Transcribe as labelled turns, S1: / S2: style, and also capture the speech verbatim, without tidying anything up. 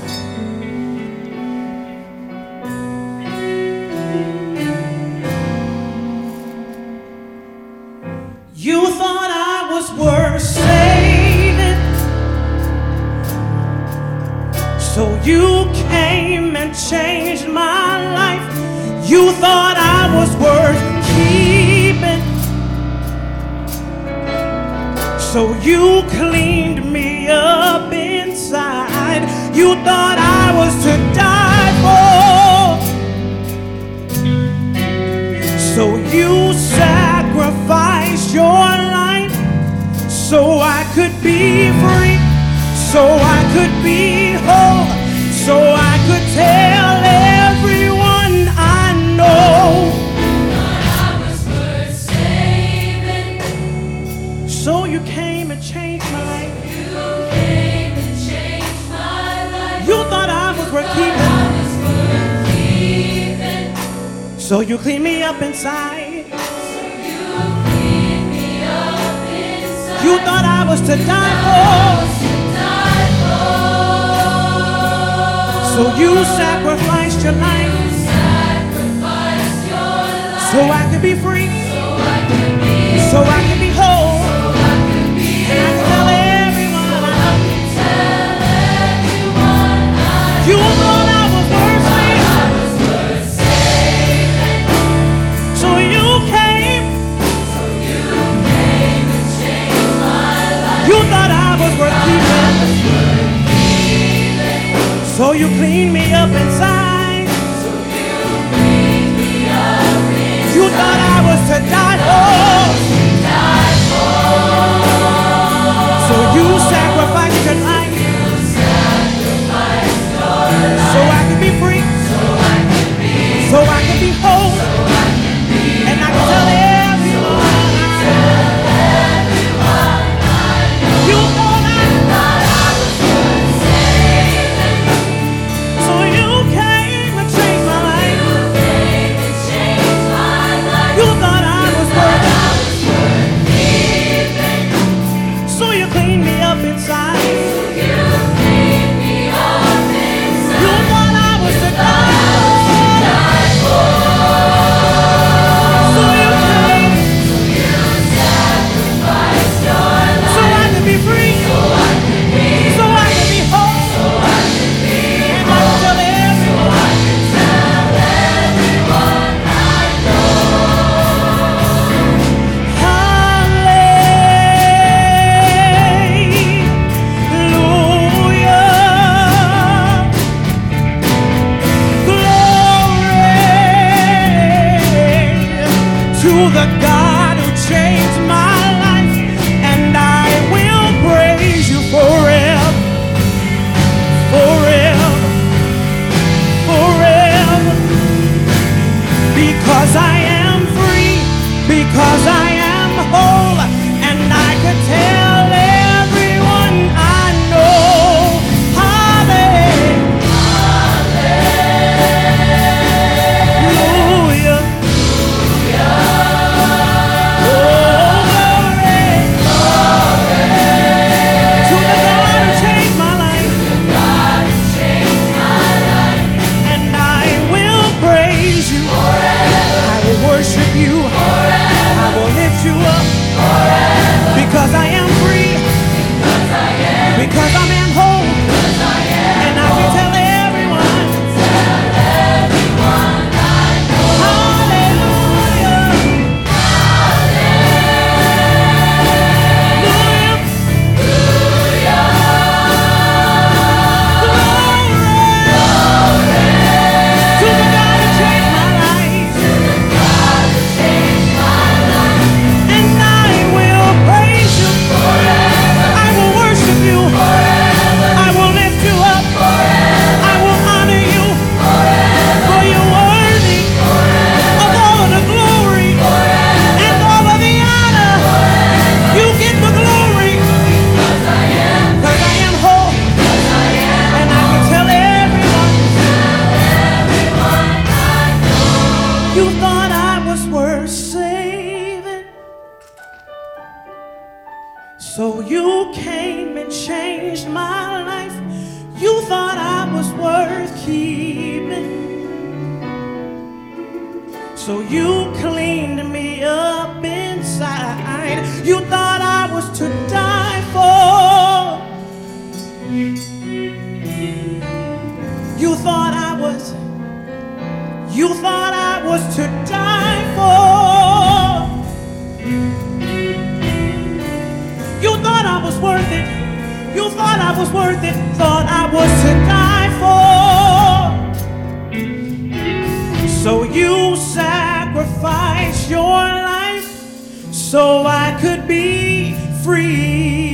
S1: You thought I was worth saving, so you came and changed my life. You thought I was worth keeping, so you cleaned me up inside. You thought I was to die for, so you sacrificed your life so I could be free, so I could be whole, so I could tell everyone I know
S2: I was worth saving.
S1: So you came and changed my life.
S2: You came and changed my life.
S1: You thought I was worth
S2: I
S1: keeping,
S2: was worth keeping.
S1: so you cleaned me up inside.
S2: You cleaned me up inside.
S1: You thought I was to die
S2: I was
S1: for,
S2: to die for.
S1: so you sacrificed your life
S2: You sacrificed your life.
S1: so I could be free,
S2: So I could be
S1: so I could be whole,
S2: So I could be
S1: and I could tell everyone I know.
S2: Tell everyone I
S1: You thought I was worth saving,
S2: I was worth saving.
S1: so you came.
S2: So you came and changed my life.
S1: You thought I was worth keeping,
S2: I was worth keeping.
S1: so you cleaned me up inside.
S2: So you cleaned me up inside.
S1: You thought I was to die for,
S2: Die for.
S1: so you sacrificed your life
S2: You sacrificed your life.
S1: so I could be free,
S2: So I could be
S1: so I could be whole,
S2: So I could be
S1: and I could tell everyone I know.
S2: everyone I know.
S1: You thought I,
S2: Thought I was worth saving.
S1: so you came. keeping. So you cleaned me up inside. You thought I was to die for. You thought I was, you thought I was to die for. You thought I was worth it. You thought I was worth it. Thought I was to die for. So you sacrificed your life so I could be free.